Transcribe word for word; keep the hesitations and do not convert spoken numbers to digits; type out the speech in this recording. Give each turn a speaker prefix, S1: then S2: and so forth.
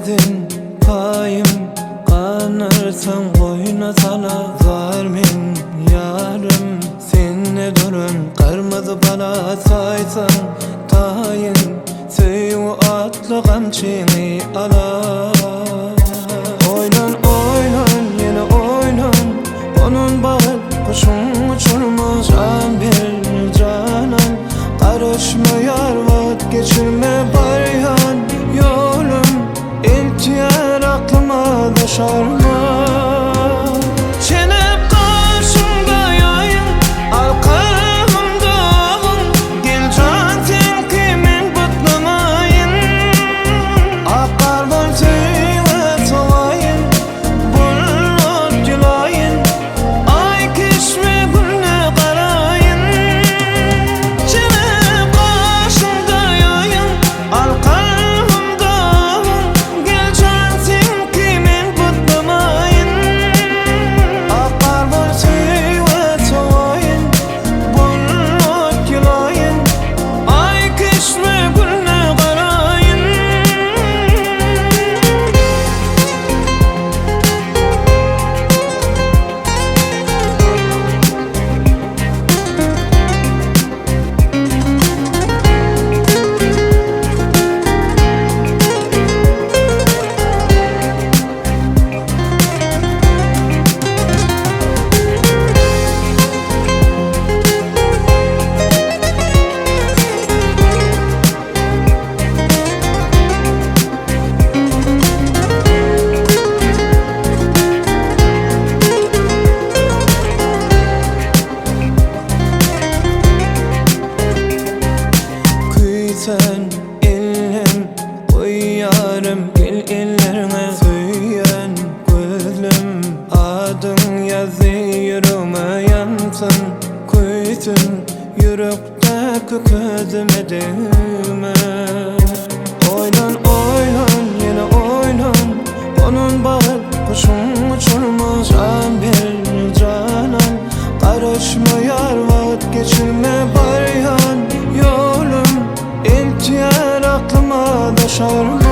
S1: verdin payım, kanırsan koyuna sala. Zalmin yarım seni durun, kırmızı bala saysan tayin. Söyü atlı kamçını ala. Oynan oynan yine oynan, onun bağı kuşun uçurma. Can bir canan karışmıyor, vakit geçirme baryan. Yolum ihtiyar aklıma düşarma. Çenep karşımda yayın, arkamda avun. Gel can sen kimin bıtlamayın. Akar bol söyle solayın, bulut gülayın. Ay kişme gülne karayın. Çenep karşımda yayın, arkamda avun. Gel can sen kimin bıtlamayın. Akar bol söyle solayın, bulut gülayın. Ay kişme gülne karayın. Sen illim koyarım, gel ellerine söylen gözlüm. Adın yazıyorum yansın, koysun yürekteki közüme değme. Oynan oynan yine oynan, onun bağı kuşun uçurma. Can bir canan karışmıyor, vakit geçirme baryan. Yolum ihtiyar aklıma düşarma.